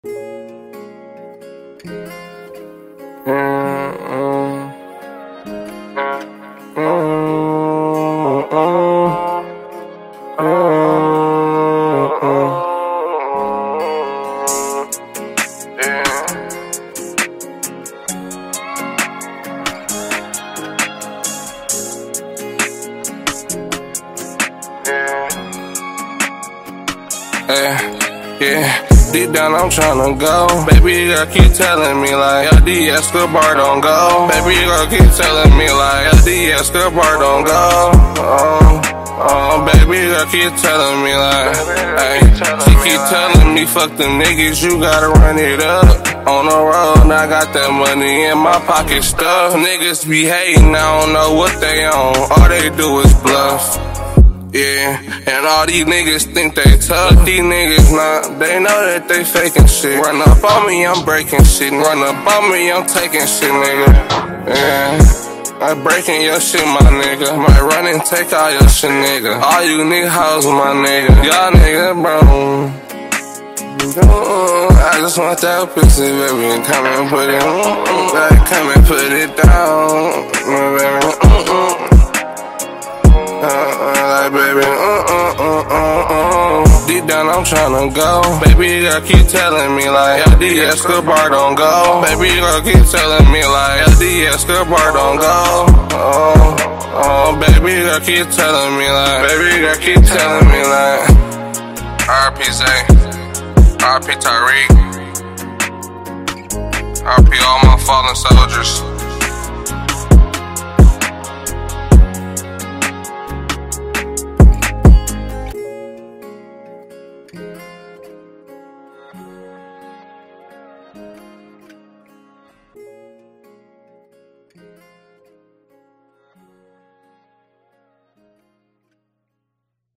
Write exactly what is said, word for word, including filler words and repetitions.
Yeah, yeah. Deep down I'm tryna go. Baby girl keep telling me like L D Escobar don't go. Baby girl keep telling me like L D Escobar don't go. Oh, oh, baby girl keep telling me like, hey, she keep telling me fuck them niggas, you gotta run it up. On the road, I got that money in my pocket stuff. Niggas be hating, I don't know what they on. All they do is bluff. Yeah, and all these niggas think they tough. These niggas not, they know that they faking shit. Run up on me, I'm breaking shit. Run up on me, I'm taking shit, nigga. Yeah, I'm breaking your shit, my nigga. Might run and take all your shit, nigga. All you nigga hoes, my nigga. Y'all nigga, bro. I just want that pussy, baby. Come and put it on. Like, come and put it down, baby. Uh, uh, like, baby, uh, uh, uh, uh, uh. Deep down I'm tryna go. Baby girl keep telling me like L D Escobar don't go. Baby girl keep telling me like L D Escobar don't go. Oh, oh, baby girl keep telling me like, baby girl keep telling me like. R P Zay, R P Tariq, R P all my fallen soldiers.